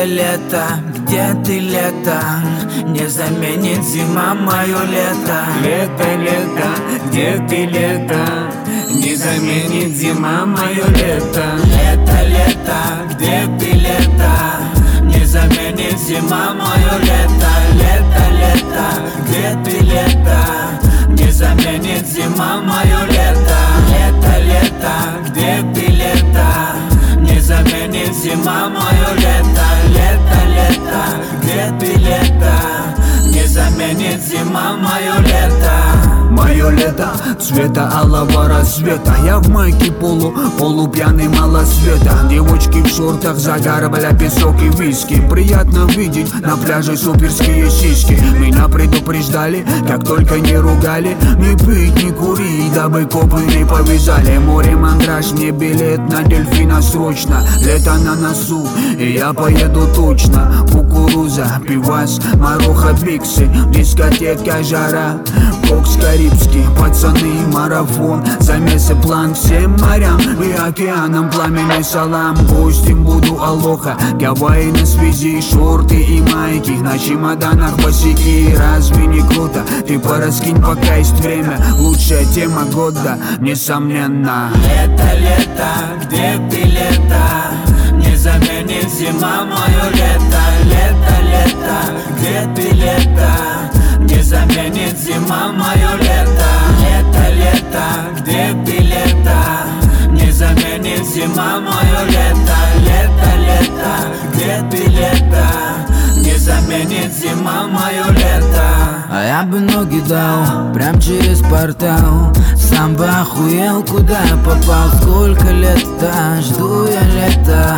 лето, где ты, лето? Не заменит зима мое лето. Лето, лето, где ты, лето? Не заменит зима мое лето. Лето, лето, где ты, лето? Не заменит зима мое лето. Лето, лето, где ты, лето? Не заменит зима мое лето. Лето, лето, где ты, лето? Не заменит зима мое лето. Лето, лето, где ты, лето? Не заменит зима мое лето. Мое лето цвета алого рассвета. Я в майке полупьяный малосвета. Девочки в шортах, загар, бля, песок и виски. Приятно видеть на пляже суперские сиськи. Меня предупреждали, как только не ругали. Не пить, не курить, дабы копы не повязали. Море мандраж, мне билет на дельфина срочно. Лето на носу, и я поеду точно. Кукуруза, пивас, маруха, биксы. Дискотека, жара, бокс карибский, пацаны, марафон. Замесы план всем морям и океанам. Пламенный салам, гостем буду алоха. Гавайи на связи, шорты и майки. На чемоданах босики, разве не круто? Ты пораскинь, пока есть время. Лучшая тема года, несомненно. Лето, лето, где ты, лето? Не заменит зима мое лето. Лето, лето, где ты, лето? Не заменит зима мое лето. Лето, лето, где ты, лето? Не заменит зима мое лето. Лето, лето, где ты, лето? Не заменит зима мое лето. А я бы ноги дал прям через портал. Сам бы охуел, куда я попал. Сколько лет-то жду я лета,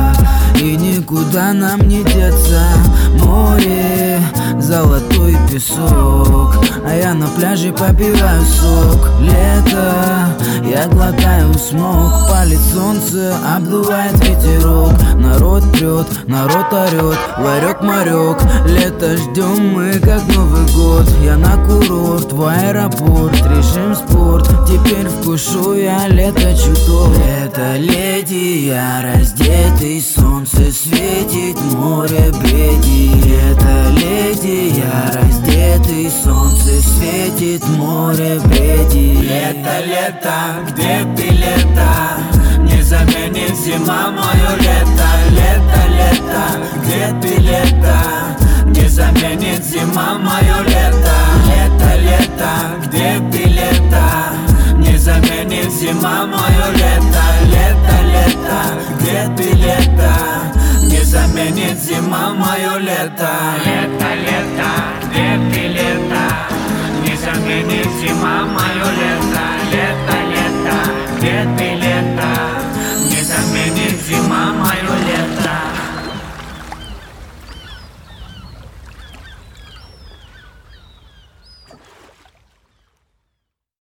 и никуда нам не деться. Море, золотой песок, а я на пляже попиваю сок. Лето, я глотаю смог. Палит солнце, обдувает ветерок. Народ прет, народ орет, ларек-марек. Лето ждем мы, как Новый год. Я на курорт, в аэропорт, решим спорт. Теперь вкушу я лето чуток. Лето, леди, я раздетый, солнце светит, море бредит. Лето, леди, я раздетый, солнце светит, море бредит. Лето, лето, где ты, лето? Не заменит зима мое лето. Лето, лето, где ты, лето? Не заменит зима мое лето. Лето, лето, где ты, лето? Не заменит зима мое лето. Лето, лето, где ты, лето? Не заменит зима мое лето. Лето, лето, где ты, лето? Не заменит зима мое лето. Лето, лето, где ты,